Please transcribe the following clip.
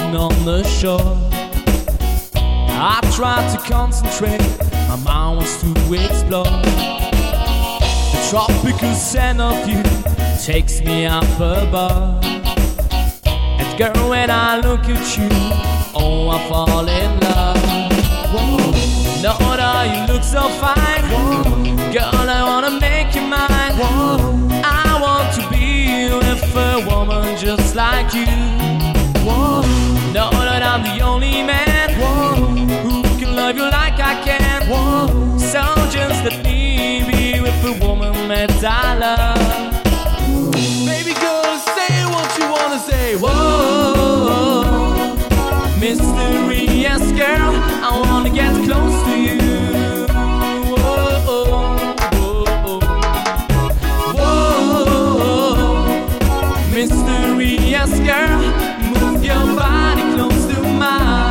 walking on the shore. I tried to concentrate, my mind wants to explore. The tropical scent of you takes me up above. And girl, when I look at you, oh, I fall in love. Whoa. Lord, oh, you look so fine. Whoa. Girl, I wanna make you mine. Whoa. I want to be with a woman just like you. Whoa. Lord, I'm the only man. Whoa. Who can love you like I can. Whoa. So just let me be with a woman that I love. Baby girl, say what you wanna say. Whoa, mysterious girl, I wanna get close to you. Whoa, whoa, whoa, mysterious girl, move your body close to mine.